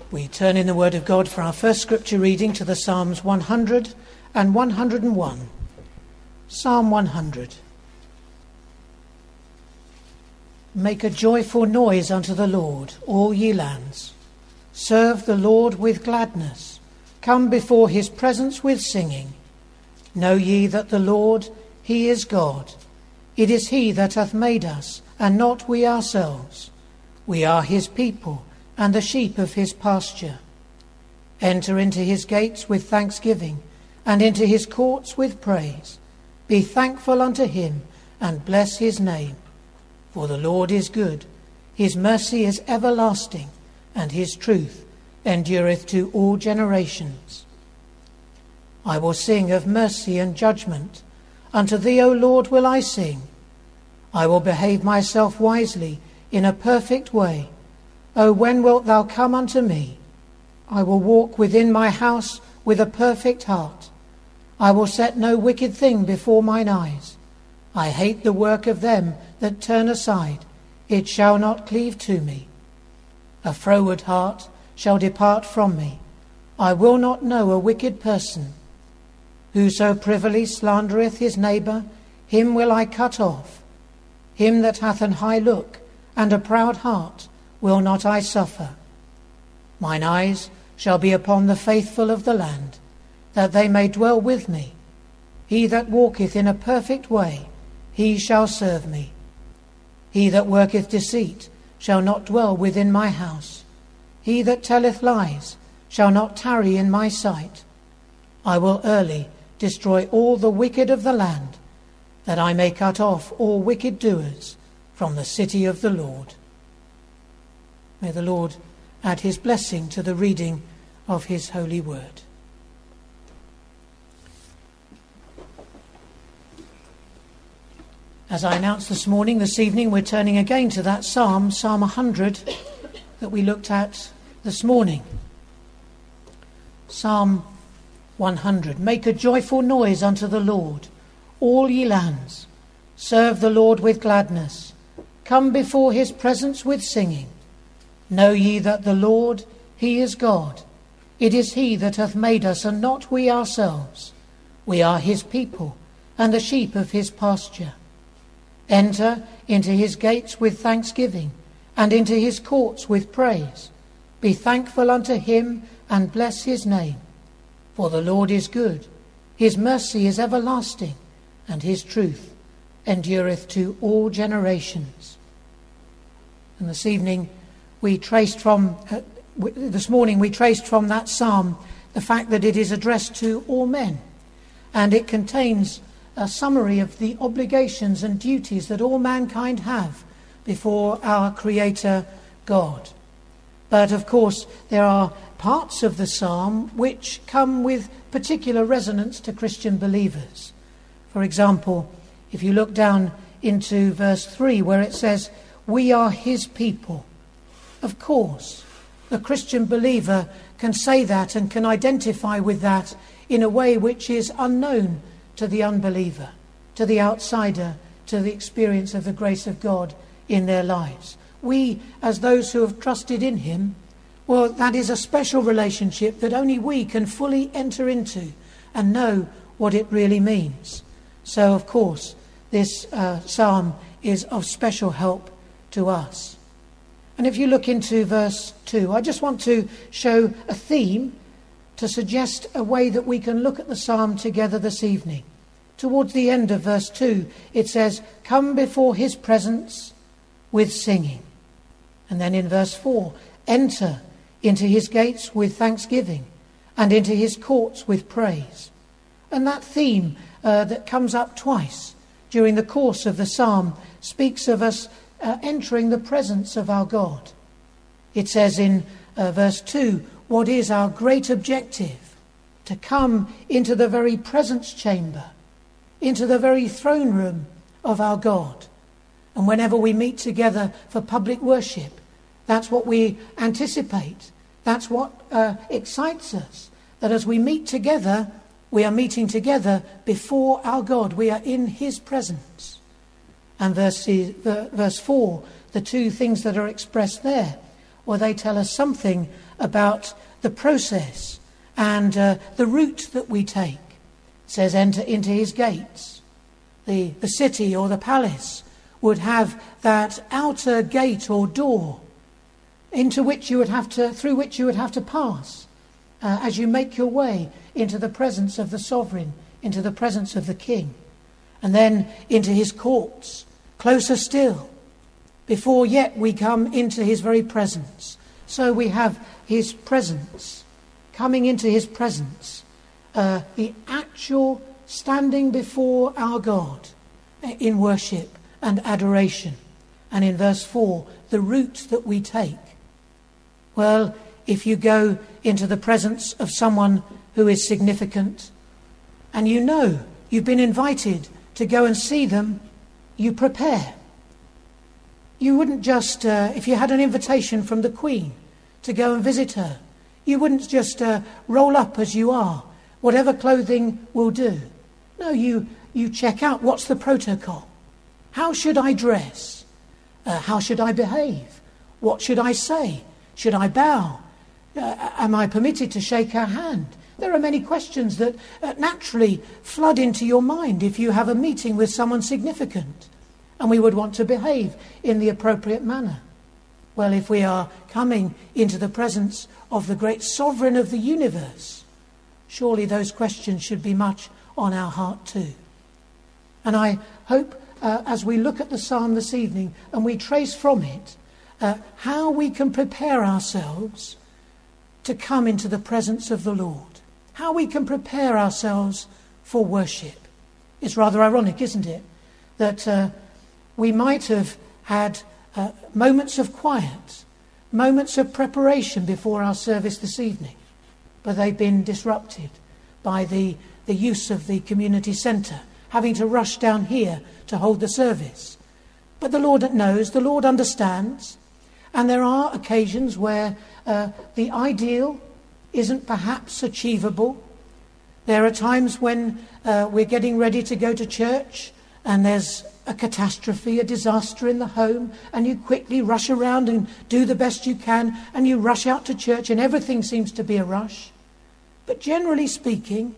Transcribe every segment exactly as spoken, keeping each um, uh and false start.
We turn in the Word of God for our first scripture reading to the Psalms one hundred and one hundred and one. Psalm one hundred. Make a joyful noise unto the Lord, all ye lands. Serve the Lord with gladness. Come before his presence with singing. Know ye that the Lord, he is God. It is he that hath made us, and not we ourselves. We are his people, and the sheep of his pasture. Enter into his gates with thanksgiving, and into his courts with praise. Be thankful unto him, and bless his name. For the Lord is good, his mercy is everlasting, and his truth endureth to all generations. I will sing of mercy and judgment. Unto thee, O Lord, will I sing. I will behave myself wisely in a perfect way. O when wilt thou come unto me? I will walk within my house with a perfect heart. I will set no wicked thing before mine eyes. I hate the work of them that turn aside. It shall not cleave to me. A froward heart shall depart from me. I will not know a wicked person. Whoso privily slandereth his neighbour, him will I cut off. Him that hath an high look and a proud heart will not I suffer. Mine eyes shall be upon the faithful of the land, that they may dwell with me. He that walketh in a perfect way, he shall serve me. He that worketh deceit shall not dwell within my house. He that telleth lies shall not tarry in my sight. I will early destroy all the wicked of the land, that I may cut off all wicked doers from the city of the Lord. May the Lord add his blessing to the reading of his holy word. As I announced this morning, this evening, we're turning again to that psalm, Psalm one hundred, that we looked at this morning. Psalm one hundred. Make a joyful noise unto the Lord, all ye lands. Serve the Lord with gladness. Come before his presence with singing. Know ye that the Lord, he is God. It is he that hath made us, and not we ourselves. We are his people, and the sheep of his pasture. Enter into his gates with thanksgiving, and into his courts with praise. Be thankful unto him, and bless his name. For the Lord is good, his mercy is everlasting, and his truth endureth to all generations. And this evening we traced from, uh, w- this morning we traced from that psalm the fact that it is addressed to all men, and it contains a summary of the obligations and duties that all mankind have before our Creator God. But of course there are parts of the psalm which come with particular resonance to Christian believers. For example, if you look down into verse three, where it says, we are his people. Of course, the Christian believer can say that and can identify with that in a way which is unknown to the unbeliever, to the outsider, to the experience of the grace of God in their lives. We, as those who have trusted in him, well, that is a special relationship that only we can fully enter into and know what it really means. So, of course, this uh, psalm is of special help to us. And if you look into verse two, I just want to show a theme to suggest a way that we can look at the psalm together this evening. Towards the end of verse two, it says, come before his presence with singing. And then in verse four, enter into his gates with thanksgiving, and into his courts with praise. And that theme uh, that comes up twice during the course of the psalm speaks of us uh, entering the presence of our God. It says in uh, verse two, what is our great objective? To come into the very presence chamber, into the very throne room of our God. And whenever we meet together for public worship, that's what we anticipate. That's what uh, excites us. That as we meet together, we are meeting together before our God. We are in his presence. And verse, verse four, the two things that are expressed there. Well, they tell us something about the process and uh, the route that we take. It says enter into his gates. The, the city or the palace would have that outer gate or door into which you would have to, through which you would have to pass uh, as you make your way into the presence of the sovereign, into the presence of the king, and then into his courts, closer still, before yet we come into his very presence. So we have his presence, coming into his presence, uh, the actual standing before our God in worship and adoration. And in verse four, the route that we take. Well, if you go into the presence of someone who is significant, and you know you've been invited to go and see them, you prepare. You wouldn't just, uh, if you had an invitation from the Queen to go and visit her, you wouldn't just uh, roll up as you are, whatever clothing will do. No, you, you check out what's the protocol. How should I dress? Uh, how should I behave? What should I say? Should I bow? Uh, am I permitted to shake her hand? There are many questions that uh, naturally flood into your mind if you have a meeting with someone significant, and we would want to behave in the appropriate manner. Well, if we are coming into the presence of the great sovereign of the universe, surely those questions should be much on our heart too. And I hope uh, as we look at the psalm this evening and we trace from it uh, how we can prepare ourselves to come into the presence of the Lord, how we can prepare ourselves for worship. It's rather ironic, isn't it, that uh, we might have had uh, moments of quiet, moments of preparation before our service this evening, but they've been disrupted by the, the use of the community centre, having to rush down here to hold the service. But the Lord knows, the Lord understands, and there are occasions where uh, the ideal isn't perhaps achievable. There are times when uh, we're getting ready to go to church and there's a catastrophe, a disaster in the home, and you quickly rush around and do the best you can, and you rush out to church and everything seems to be a rush. But generally speaking,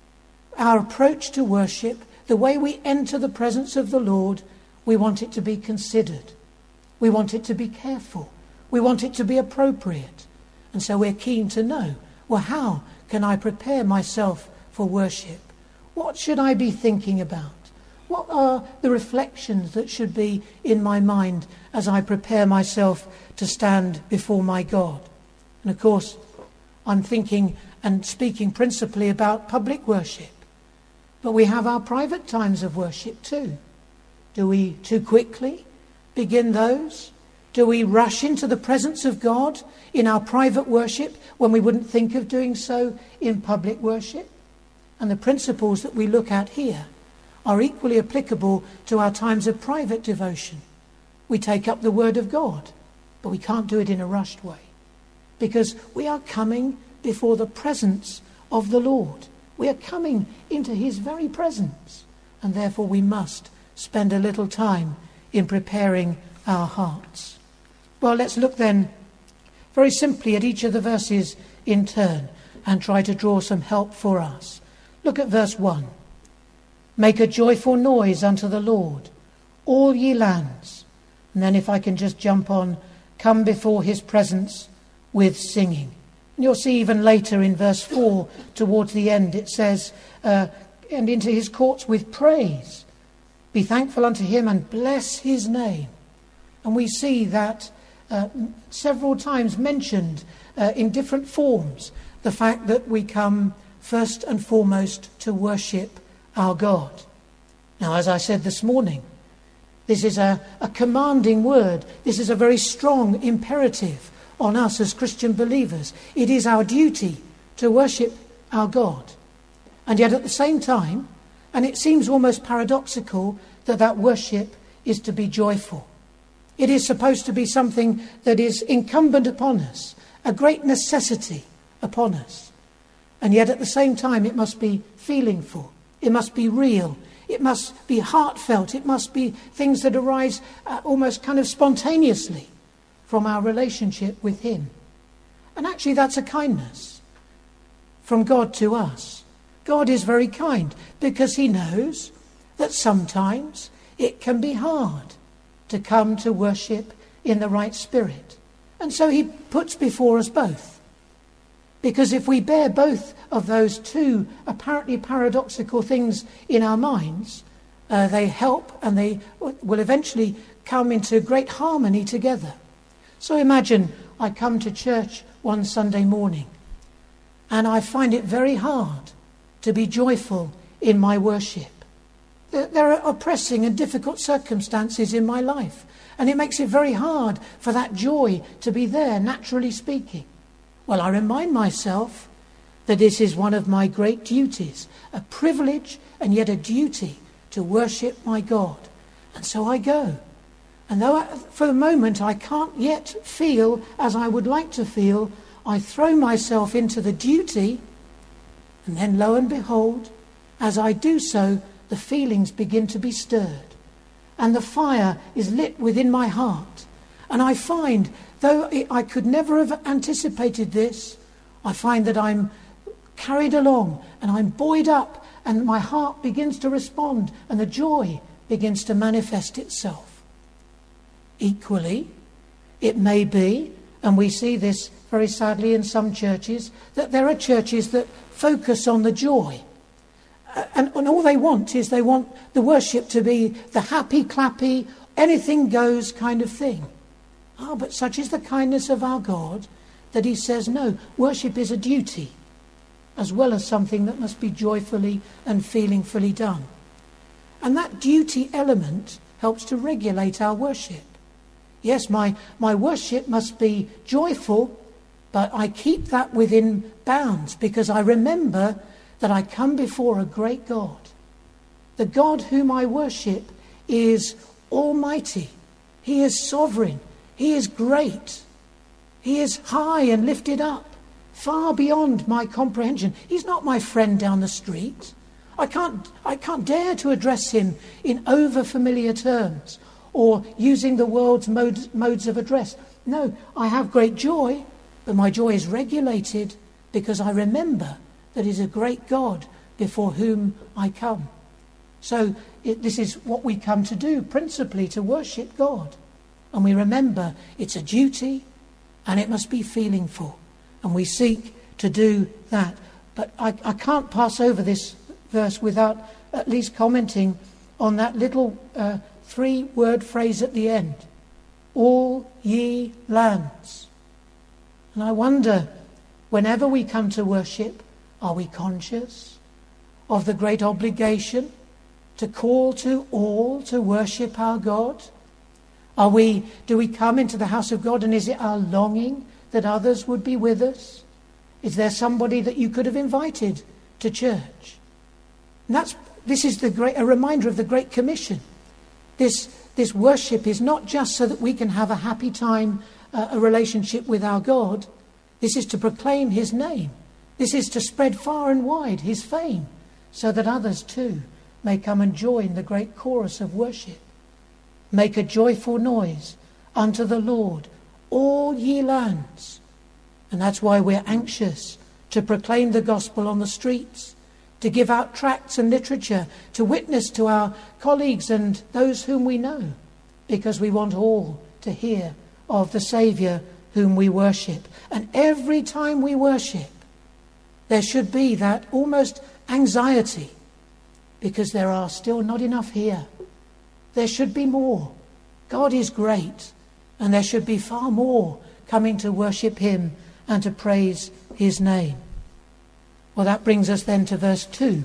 our approach to worship, the way we enter the presence of the Lord, we want it to be considered. We want it to be careful. We want it to be appropriate. And so we're keen to know, well, how can I prepare myself for worship? What should I be thinking about? What are the reflections that should be in my mind as I prepare myself to stand before my God? And of course, I'm thinking and speaking principally about public worship. But we have our private times of worship too. Do we too quickly begin those? Do we rush into the presence of God in our private worship when we wouldn't think of doing so in public worship? And the principles that we look at here are equally applicable to our times of private devotion. We take up the word of God, but we can't do it in a rushed way, because we are coming before the presence of the Lord. We are coming into his very presence, and therefore we must spend a little time in preparing our hearts. Well, let's look then very simply at each of the verses in turn and try to draw some help for us. Look at verse one. Make a joyful noise unto the Lord, all ye lands. And then if I can just jump on, come before his presence with singing. And you'll see even later in verse four, towards the end, it says, uh, and into his courts with praise. Be thankful unto him and bless his name. And we see that uh, several times mentioned uh, in different forms, the fact that we come first and foremost to worship our God. Now, as I said this morning, this is a, a commanding word. This is a very strong imperative on us as Christian believers. It is our duty to worship our God. And yet at the same time, and it seems almost paradoxical, that that worship is to be joyful. It is supposed to be something that is incumbent upon us, a great necessity upon us. And yet at the same time, it must be feelingful. It must be real. It must be heartfelt. It must be things that arise uh, almost kind of spontaneously from our relationship with him. And actually that's a kindness from God to us. God is very kind because he knows that sometimes it can be hard to come to worship in the right spirit. And so he puts before us both. Because if we bear both of those two apparently paradoxical things in our minds, uh, they help and they will eventually come into great harmony together. So imagine I come to church one Sunday morning and I find it very hard to be joyful in my worship. There are oppressing and difficult circumstances in my life, and it makes it very hard for that joy to be there, naturally speaking. Well, I remind myself that this is one of my great duties, a privilege and yet a duty to worship my God. And so I go. And though I, for the moment I can't yet feel as I would like to feel, I throw myself into the duty, and then lo and behold, as I do so, the feelings begin to be stirred. And the fire is lit within my heart. And I find, though I could never have anticipated this, I find that I'm carried along and I'm buoyed up and my heart begins to respond and the joy begins to manifest itself. Equally, it may be, and we see this very sadly in some churches, that there are churches that focus on the joy. And, and all they want is they want the worship to be the happy, clappy, anything goes kind of thing. Ah, but such is the kindness of our God that he says, no, worship is a duty as well as something that must be joyfully and feelingfully done. And that duty element helps to regulate our worship. Yes, my, my worship must be joyful, but I keep that within bounds because I remember that I come before a great God. The God whom I worship is almighty. He is sovereign. He is great. He is high and lifted up, far beyond my comprehension. He's not my friend down the street. I can't, I can't dare to address him in over-familiar terms or using the world's modes, modes of address. No, I have great joy, but my joy is regulated because I remember that is a great God before whom I come. So it, this is what we come to do, principally to worship God. And we remember it's a duty and it must be feelingful. And we seek to do that. But I, I can't pass over this verse without at least commenting on that little uh, three-word phrase at the end. All ye lands. And I wonder, whenever we come to worship, are we conscious of the great obligation to call to all to worship our God? Are we, do we come into the house of God and is it our longing that others would be with us? Is there somebody that you could have invited to church? And that's, this is the great, a reminder of the Great Commission. This, this worship is not just so that we can have a happy time, uh, a relationship with our God. This is to proclaim his name. This is to spread far and wide his fame so that others too may come and join the great chorus of worship. Make a joyful noise unto the Lord, all ye lands. And that's why we're anxious to proclaim the gospel on the streets, to give out tracts and literature, to witness to our colleagues and those whom we know, because we want all to hear of the Saviour whom we worship. And every time we worship, there should be that almost anxiety, because there are still not enough here. There should be more. God is great, and there should be far more coming to worship him and to praise his name. Well, that brings us then to verse two.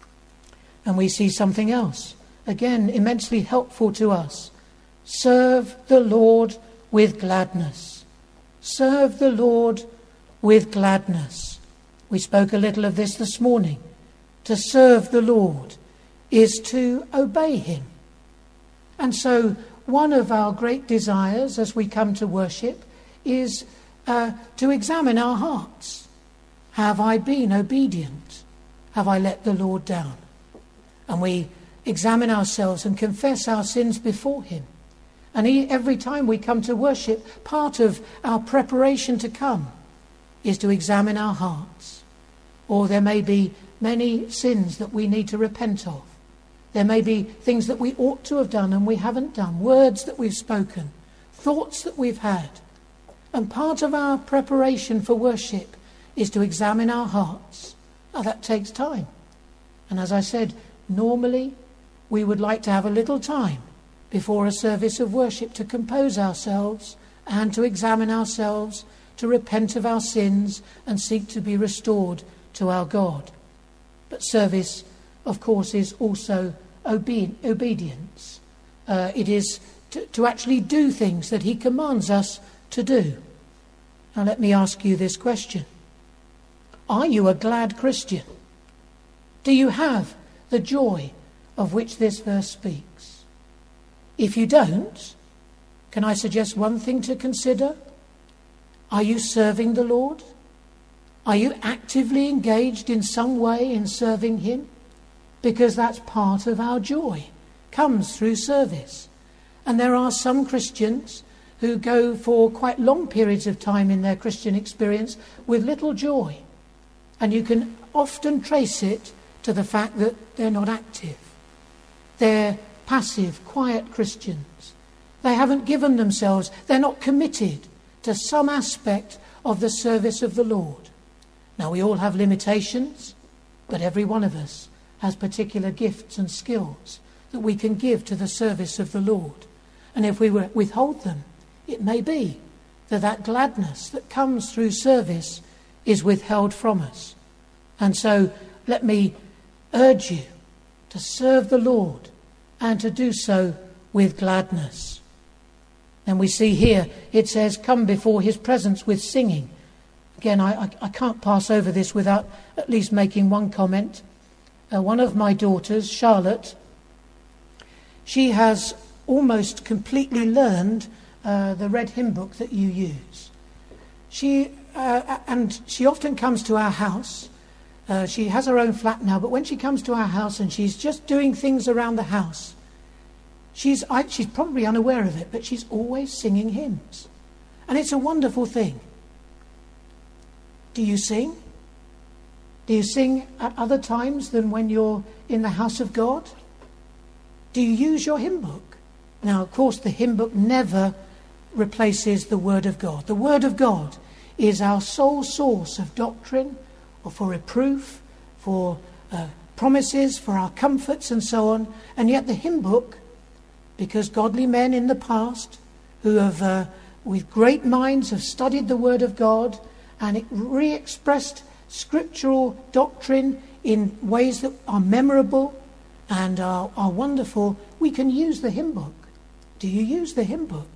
And we see something else, again, immensely helpful to us. Serve the Lord with gladness. Serve the Lord with gladness. We spoke a little of this this morning. To serve the Lord is to obey him. And so one of our great desires as we come to worship is uh, to examine our hearts. Have I been obedient? Have I let the Lord down? And we examine ourselves and confess our sins before him. And he, every time we come to worship, part of our preparation to come is to examine our hearts. Or there may be many sins that we need to repent of. There may be things that we ought to have done and we haven't done, words that we've spoken, thoughts that we've had. And part of our preparation for worship is to examine our hearts. Now that takes time. And as I said, normally we would like to have a little time before a service of worship to compose ourselves and to examine ourselves, to repent of our sins and seek to be restored to our God. But service, of course, is also obe- obedience. Uh, it is to, to actually do things that he commands us to do. Now let me ask you this question. Are you a glad Christian? Do you have the joy of which this verse speaks? If you don't, can I suggest one thing to consider? Are you serving the Lord? Are you actively engaged in some way in serving him? Because that's part of our joy, comes through service. And there are some Christians who go for quite long periods of time in their Christian experience with little joy. And you can often trace it to the fact that they're not active. They're passive, quiet Christians. They haven't given themselves, they're not committed to some aspect of the service of the Lord. Now, we all have limitations, but every one of us has particular gifts and skills that we can give to the service of the Lord. And if we withhold them, it may be that that gladness that comes through service is withheld from us. And so let me urge you to serve the Lord and to do so with gladness. And we see here, it says, come before his presence with singing. Again, I, I, I can't pass over this without at least making one comment. Uh, one of my daughters, Charlotte, she has almost completely learned uh, the red hymn book that you use. She uh, and she often comes to our house. Uh, she has her own flat now, but when she comes to our house and she's just doing things around the house, she's I, she's probably unaware of it, but she's always singing hymns. And it's a wonderful thing. Do you sing? Do you sing at other times than when you're in the house of God? Do you use your hymn book? Now, of course, the hymn book never replaces the Word of God. The Word of God is our sole source of doctrine, or for reproof, for uh, promises, for our comforts and so on. And yet the hymn book, because godly men in the past who have, uh, with great minds, have studied the Word of God and it re-expressed scriptural doctrine in ways that are memorable and are, are wonderful, we can use the hymn book. Do you use the hymn book?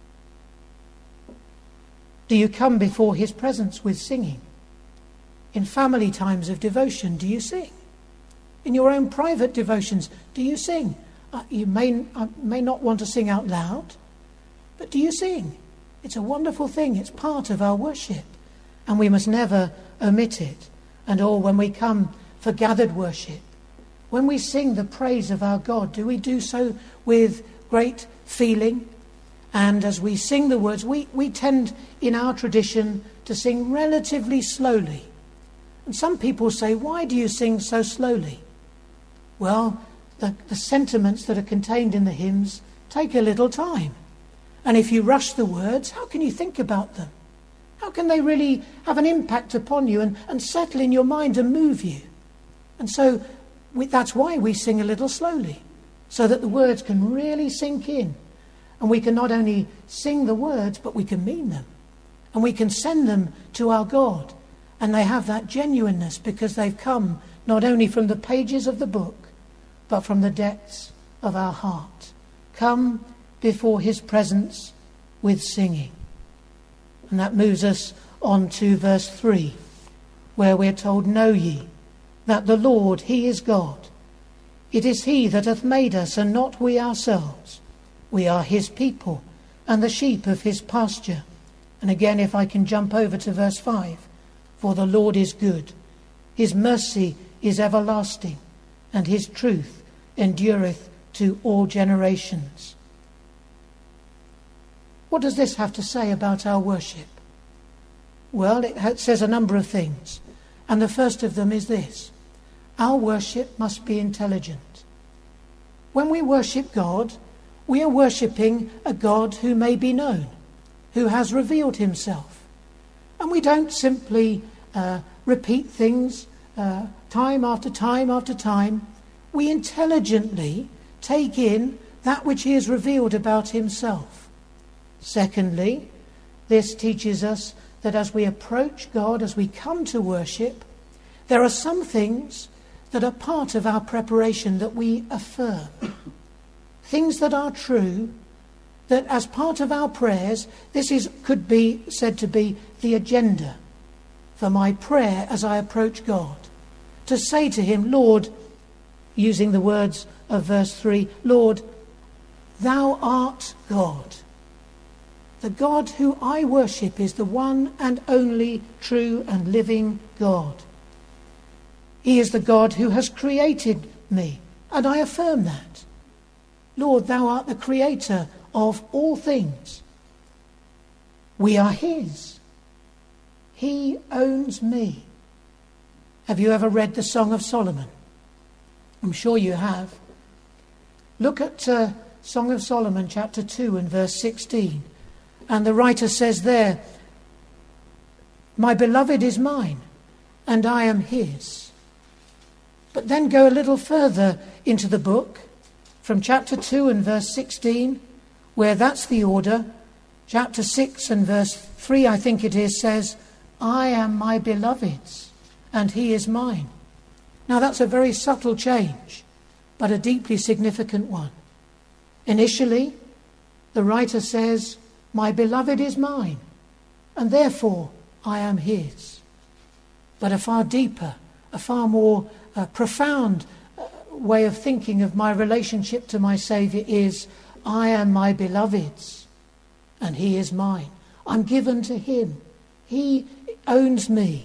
Do you come before his presence with singing? In family times of devotion, do you sing? In your own private devotions, do you sing? Uh, you may, uh, may not want to sing out loud, but do you sing? It's a wonderful thing. It's part of our worship, and we must never omit it. And all when we come for gathered worship, when we sing the praise of our God, do we do so with great feeling? And as we sing the words, we, we tend in our tradition to sing relatively slowly. And some people say, why do you sing so slowly? Well, the, the sentiments that are contained in the hymns take a little time. And if you rush the words, how can you think about them? How can they really have an impact upon you and, and settle in your mind and move you? And so we, that's why we sing a little slowly, so that the words can really sink in. And we can not only sing the words, but we can mean them. And we can send them to our God. And they have that genuineness because they've come not only from the pages of the book, but from the depths of our heart. Come before his presence with singing. And that moves us on to verse three, where we're told, know ye that the Lord, he is God. It is he that hath made us, and not we ourselves. We are his people, and the sheep of his pasture. And again, if I can jump over to verse five, for the Lord is good. His mercy is everlasting, and his truth endureth to all generations. What does this have to say about our worship? Well, it ha- says a number of things. And the first of them is this: our worship must be intelligent. When we worship God, we are worshipping a God who may be known, who has revealed himself. And we don't simply uh, repeat things uh, time after time after time. We intelligently take in that which he has revealed about himself. Secondly, this teaches us that as we approach God, as we come to worship, there are some things that are part of our preparation that we affirm. Things that are true, that as part of our prayers, this is could be said to be the agenda for my prayer as I approach God. To say to him, Lord, using the words of verse three, Lord, thou art God. The God who I worship is the one and only true and living God. He is the God who has created me, and I affirm that. Lord, thou art the creator of all things. We are his. He owns me. Have you ever read the Song of Solomon? I'm sure you have. Look at uh, Song of Solomon chapter two and verse sixteen. And the writer says there, my beloved is mine, and I am his. But then go a little further into the book, from chapter two and verse sixteen, where that's the order. Chapter six and verse three, I think it is, says, I am my beloved's, and he is mine. Now that's a very subtle change, but a deeply significant one. Initially, the writer says, my beloved is mine, and therefore I am his. But a far deeper, a far more uh, profound uh, way of thinking of my relationship to my Saviour is, I am my beloved's, and he is mine. I'm given to him. He owns me.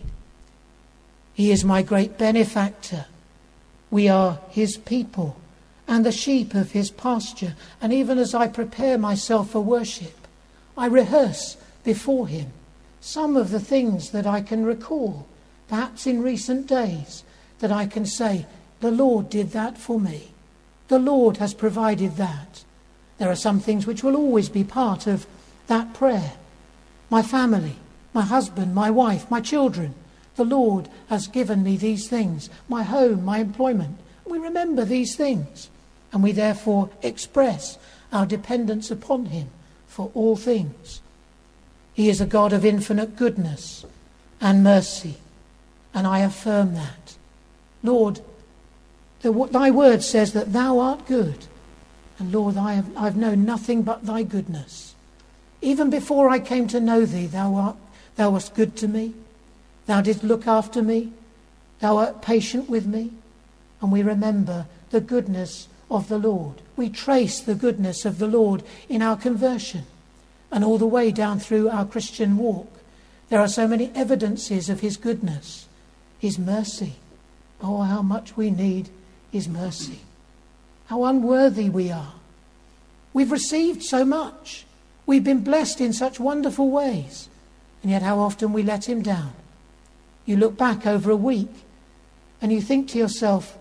He is my great benefactor. We are his people and the sheep of his pasture. And even as I prepare myself for worship, I rehearse before him some of the things that I can recall, perhaps in recent days, that I can say, the Lord did that for me. The Lord has provided that. There are some things which will always be part of that prayer. My family, my husband, my wife, my children. The Lord has given me these things. My home, my employment. We remember these things, and we therefore express our dependence upon him for all things. He is a God of infinite goodness and mercy, and I affirm that. Lord, the, thy word says that thou art good, and Lord, I have I've known nothing but thy goodness. Even before I came to know thee, thou art thou wast good to me. Thou didst look after me. Thou art patient with me. And we remember the goodness of the Lord. We trace the goodness of the Lord in our conversion and all the way down through our Christian walk. There are so many evidences of his goodness, his mercy. Oh, how much we need his mercy. How unworthy we are. We've received so much. We've been blessed in such wonderful ways. And yet how often we let him down. You look back over a week and you think to yourself,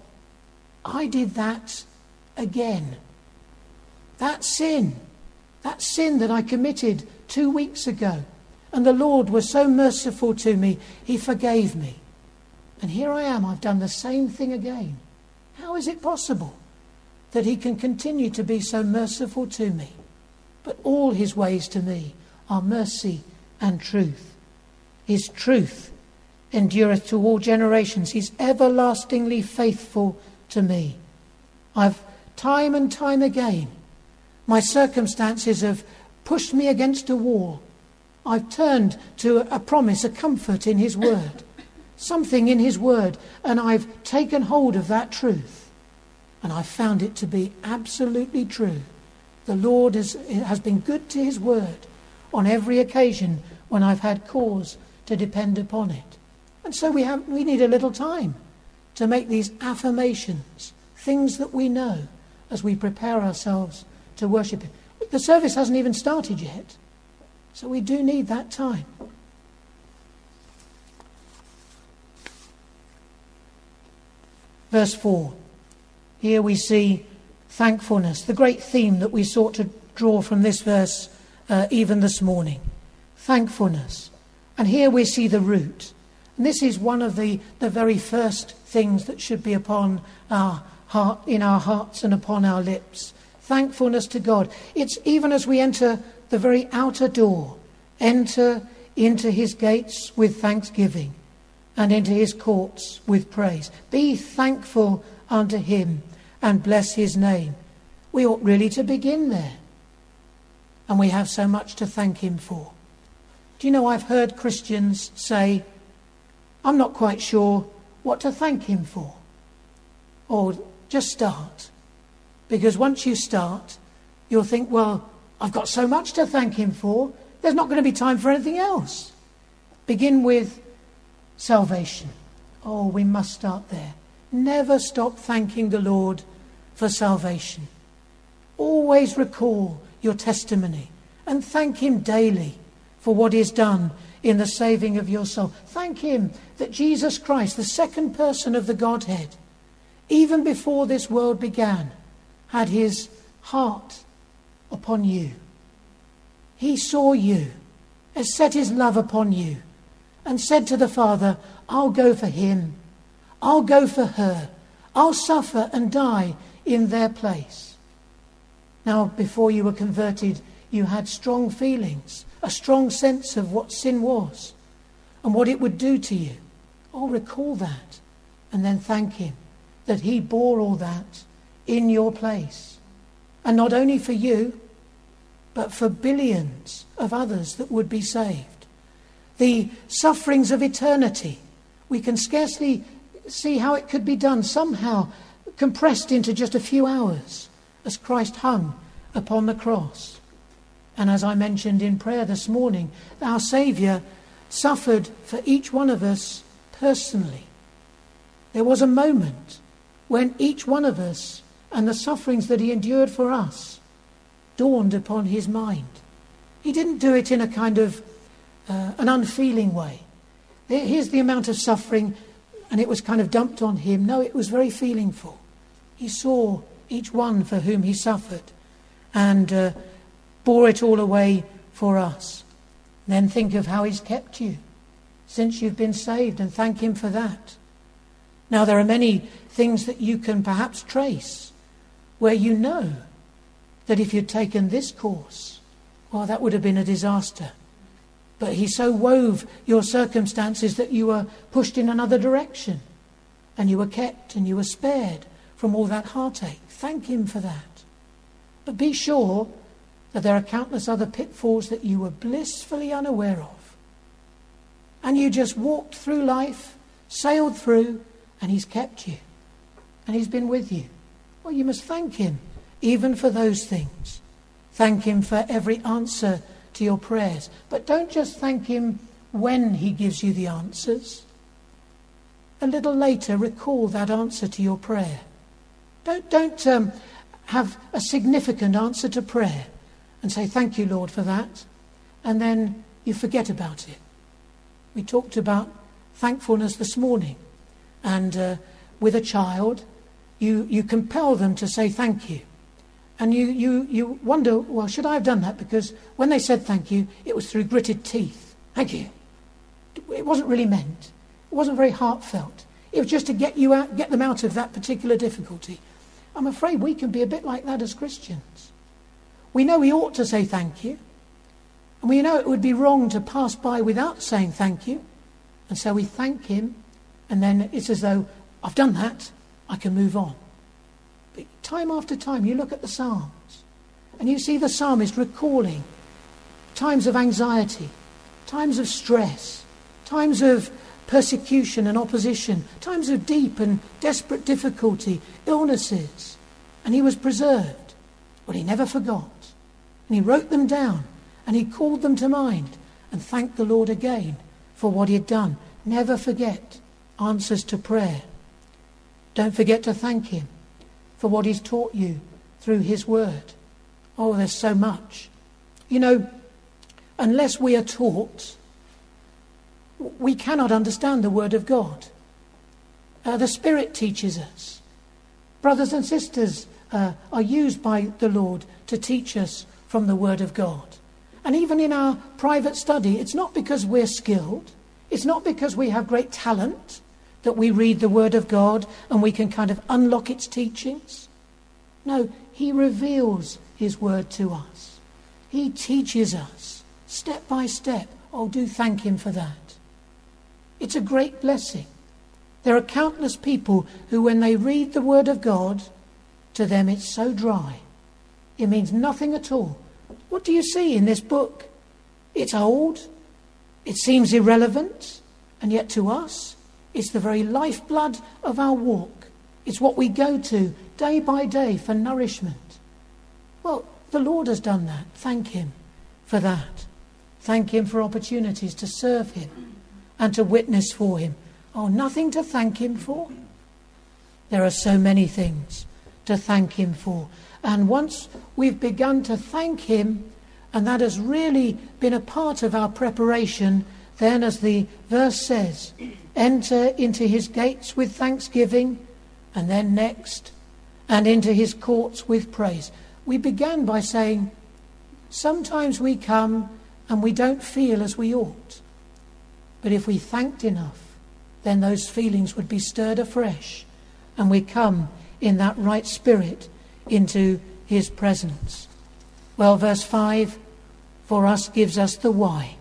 I did that again. That sin, that sin that I committed two weeks ago. And the Lord was so merciful to me, he forgave me. And here I am, I've done the same thing again. How is it possible that he can continue to be so merciful to me? But all his ways to me are mercy and truth. His truth endureth to all generations. He's everlastingly faithful to me. I've time and time again, my circumstances have pushed me against a wall. I've turned to a promise, a comfort in his word, something in his word, and I've taken hold of that truth. And I've found it to be absolutely true. The Lord has, has been good to his word on every occasion when I've had cause to depend upon it. And so we have we need a little time to make these affirmations, things that we know as we prepare ourselves to worship him. The service hasn't even started yet. So we do need that time. Verse four. Here we see thankfulness, the great theme that we sought to draw from this verse uh, even this morning. Thankfulness. And here we see the root. And this is one of the, the very first things that should be upon our heart, in our hearts and upon our lips. Thankfulness to God. It's even as we enter the very outer door, enter into his gates with thanksgiving and into his courts with praise. Be thankful unto him and bless his name. We ought really to begin there. And we have so much to thank him for. Do you know, I've heard Christians say, I'm not quite sure what to thank him for. Or just start. Because once you start, you'll think, well, I've got so much to thank him for, there's not going to be time for anything else. Begin with salvation. Oh, we must start there. Never stop thanking the Lord for salvation. Always recall your testimony and thank him daily for what he's done in the saving of your soul. Thank him that Jesus Christ, the second person of the Godhead, even before this world began, had his heart upon you. He saw you, has set his love upon you, and said to the Father, I'll go for him. I'll go for her. I'll suffer and die in their place. Now, before you were converted, you had strong feelings, a strong sense of what sin was and what it would do to you. Oh, recall that and then thank him that he bore all that in your place. And not only for you, but for billions of others that would be saved. The sufferings of eternity, we can scarcely see how it could be done, somehow compressed into just a few hours as Christ hung upon the cross. And as I mentioned in prayer this morning, our Saviour suffered for each one of us personally. There was a moment when each one of us and the sufferings that he endured for us dawned upon his mind. He didn't do it in a kind of uh, an unfeeling way. Here's the amount of suffering, and it was kind of dumped on him. No, it was very feelingful. He saw each one for whom he suffered and uh, bore it all away for us. Then think of how he's kept you since you've been saved, and thank him for that. Now, there are many things that you can perhaps trace where you know that if you'd taken this course, well, that would have been a disaster. But he so wove your circumstances that you were pushed in another direction, and you were kept and you were spared from all that heartache. Thank him for that. But be sure that there are countless other pitfalls that you were blissfully unaware of. And you just walked through life, sailed through, and he's kept you. And he's been with you. Well, you must thank him even for those things. Thank him for every answer to your prayers. But don't just thank him when he gives you the answers. A little later, recall that answer to your prayer. Don't, don't um, have a significant answer to prayer and say, thank you, Lord, for that. And then you forget about it. We talked about thankfulness this morning. And uh, with a child, you, you compel them to say thank you. And you, you, you wonder, well, should I have done that? Because when they said thank you, it was through gritted teeth. Thank you. It wasn't really meant. It wasn't very heartfelt. It was just to get you out, get them out of that particular difficulty. I'm afraid we can be a bit like that as Christians. We know we ought to say thank you. And we know it would be wrong to pass by without saying thank you. And so we thank him. And then it's as though, I've done that, I can move on. But time after time, you look at the Psalms, and you see the psalmist recalling times of anxiety, times of stress, times of persecution and opposition, times of deep and desperate difficulty, illnesses. And he was preserved. Well, he never forgot. And he wrote them down, and he called them to mind, and thanked the Lord again for what he had done. Never forget answers to prayer. Don't forget to thank him for what he's taught you through his word. Oh, there's so much. You know, unless we are taught, we cannot understand the Word of God. Uh, the Spirit teaches us. Brothers and sisters uh, are used by the Lord to teach us from the Word of God. And even in our private study, it's not because we're skilled, it's not because we have great talent that we read the Word of God and we can kind of unlock its teachings. No, he reveals his Word to us. He teaches us step by step. Oh, do thank him for that. It's a great blessing. There are countless people who, when they read the Word of God, to them it's so dry. It means nothing at all. What do you see in this book? It's old. It seems irrelevant. And yet to us, it's the very lifeblood of our walk. It's what we go to day by day for nourishment. Well, the Lord has done that. Thank him for that. Thank him for opportunities to serve him and to witness for him. Oh, nothing to thank him for? There are so many things to thank him for. And once we've begun to thank him, and that has really been a part of our preparation, then, as the verse says, enter into his gates with thanksgiving, and then next, and into his courts with praise. We began by saying, sometimes we come and we don't feel as we ought. But if we thanked enough, then those feelings would be stirred afresh, and we come in that right spirit into his presence. Well, verse five for us gives us the why.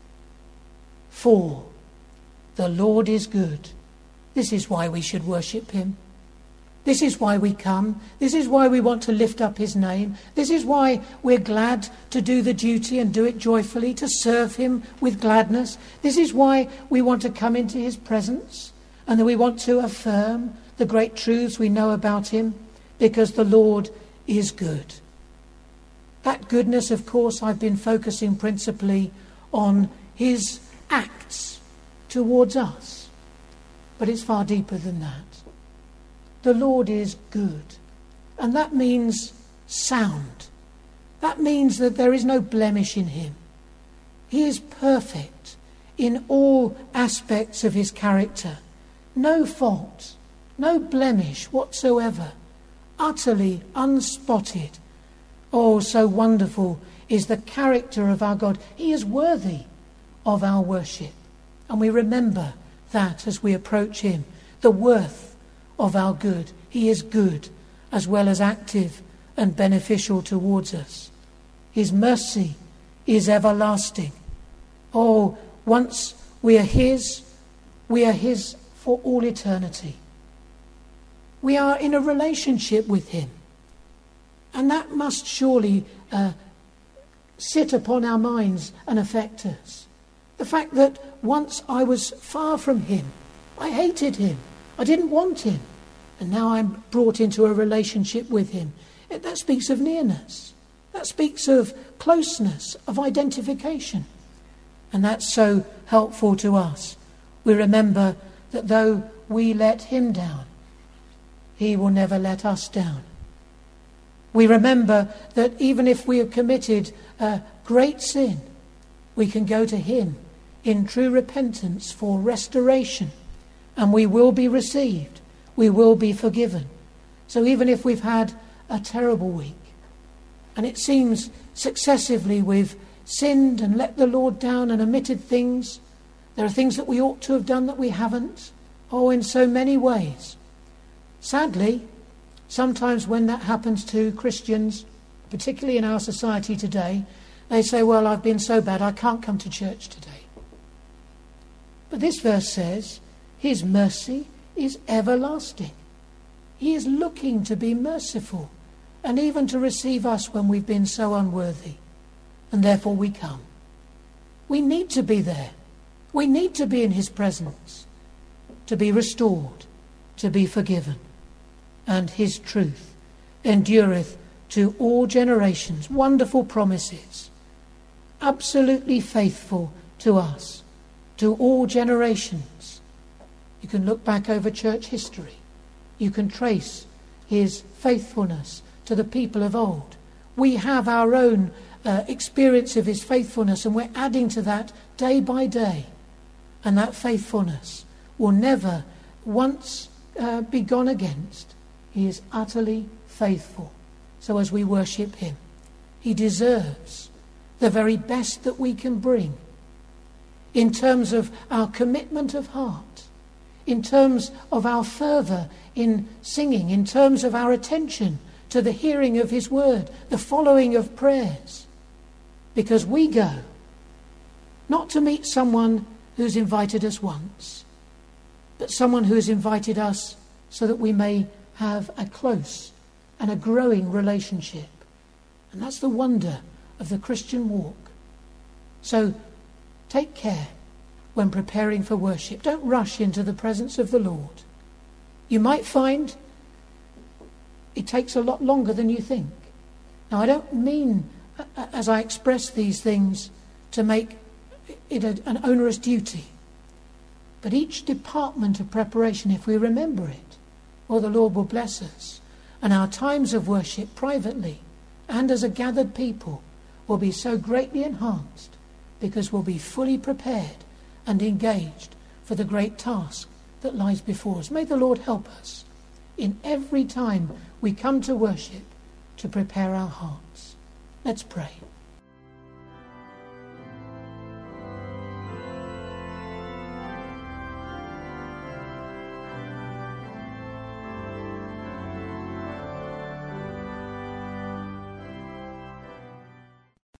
For the Lord is good. This is why we should worship him. This is why we come. This is why we want to lift up his name. This is why we're glad to do the duty and do it joyfully, to serve him with gladness. This is why we want to come into his presence, and that we want to affirm the great truths we know about him, because the Lord is good. That goodness, of course, I've been focusing principally on his acts towards us. But it's far deeper than that. The Lord is good. And that means sound. That means that there is no blemish in him. He is perfect in all aspects of his character. No fault, no blemish whatsoever. Utterly unspotted. Oh, so wonderful is the character of our God. He is worthy of our worship. And we remember that as we approach him. The worth of our good. He is good as well as active and beneficial towards us. His mercy is everlasting. Oh, once we are his, we are his for all eternity. We are in a relationship with him. And that must surely uh, sit upon our minds and affect us. The fact that once I was far from him, I hated him, I didn't want him, and now I'm brought into a relationship with him. It, that speaks of nearness. That speaks of closeness, of identification. And that's so helpful to us. We remember that though we let him down, he will never let us down. We remember that even if we have committed a great sin, we can go to him in true repentance for restoration, and we will be received. We will be forgiven. So even if we've had a terrible week, and it seems successively we've sinned and let the Lord down and omitted things, there are things that we ought to have done that we haven't. Oh, in so many ways. Sadly, sometimes when that happens to Christians, particularly in our society today, they say, well, I've been so bad, I can't come to church today. But this verse says, his mercy is everlasting. He is looking to be merciful and even to receive us when we've been so unworthy. And therefore we come. We need to be there. We need to be in his presence, to be restored, to be forgiven. And his truth endureth to all generations. Wonderful promises. Absolutely faithful to us, to all generations. You can look back over church history. You can trace his faithfulness to the people of old. We have our own uh, experience of his faithfulness, and we're adding to that day by day. And that faithfulness will never once uh, be gone against. He is utterly faithful. So as we worship him, he deserves the very best that we can bring in terms of our commitment of heart, in terms of our fervour in singing, in terms of our attention to the hearing of his word, the following of prayers. Because we go not to meet someone who's invited us once, but someone who has invited us so that we may have a close and a growing relationship. And that's the wonder of the Christian walk. So take care when preparing for worship. Don't rush into the presence of the Lord. You might find it takes a lot longer than you think. Now, I don't mean, as I express these things, to make it a, an onerous duty. But each department of preparation, if we remember it, well, the Lord will bless us. And our times of worship privately and as a gathered people will be so greatly enhanced because we'll be fully prepared and engaged for the great task that lies before us. May the Lord help us in every time we come to worship to prepare our hearts. Let's pray.